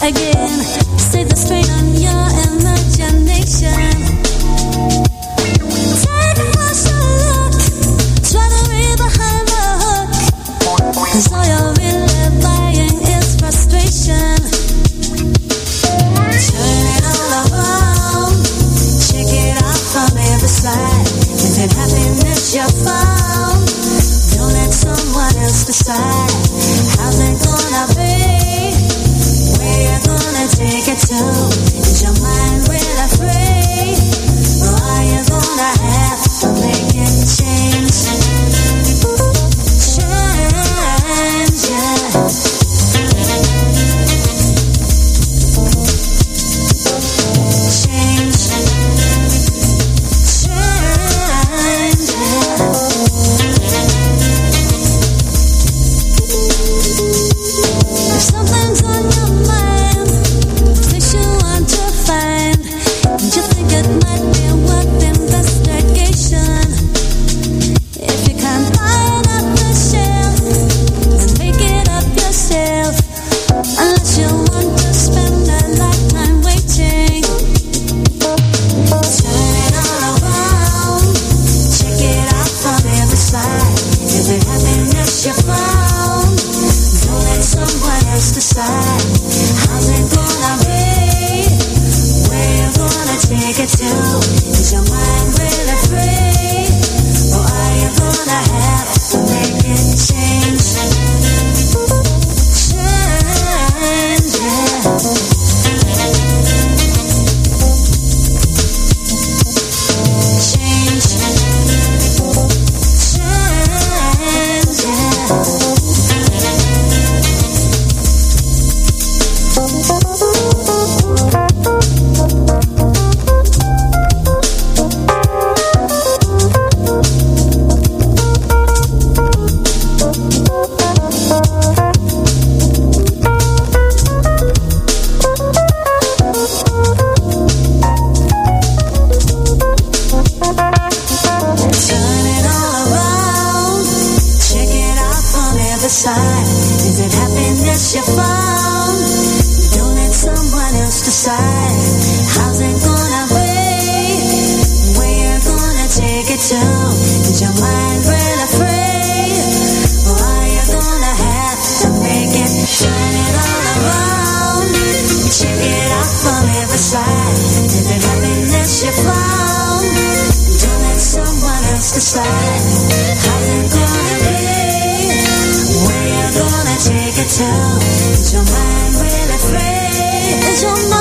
again. See the strain on your imagination. Take a closer look, try to read behind the hook, 'cause all you're really buying is frustration. Turn it all around, check it out from every side. Is it happiness you found? Don't let someone else decide. How's it gonna be? Where you gonna take it to? Is your mind really free? Or are you gonna have to make it change? Change, yeah. Change, change, yeah. If something's on your mind, place you want to find, and you think it might be worth investigation. If you can't buy it off the shelf, then make it up yourself. Unless you want to spend a lifetime waiting. Turn it all around, check it out from every side. Is it happiness you found? Don't let someone else decide. How's it gonna be? Where you gonna take it to? Is your mind really free? Or are you gonna have to make it change? Change, yeah. Change, change, yeah. Turn it all around, check it out from every side. Is it happiness you found? Don't let someone else decide. How's it gonna be? Where you gonna take it to? Is your mind really free? Or are you gonna have to make it? Turn it all around, check it out from every side. Is it happiness you found? Don't let someone else decide. How's it gonna be? Where you gonna take it to? Is your mind really free? Is your mind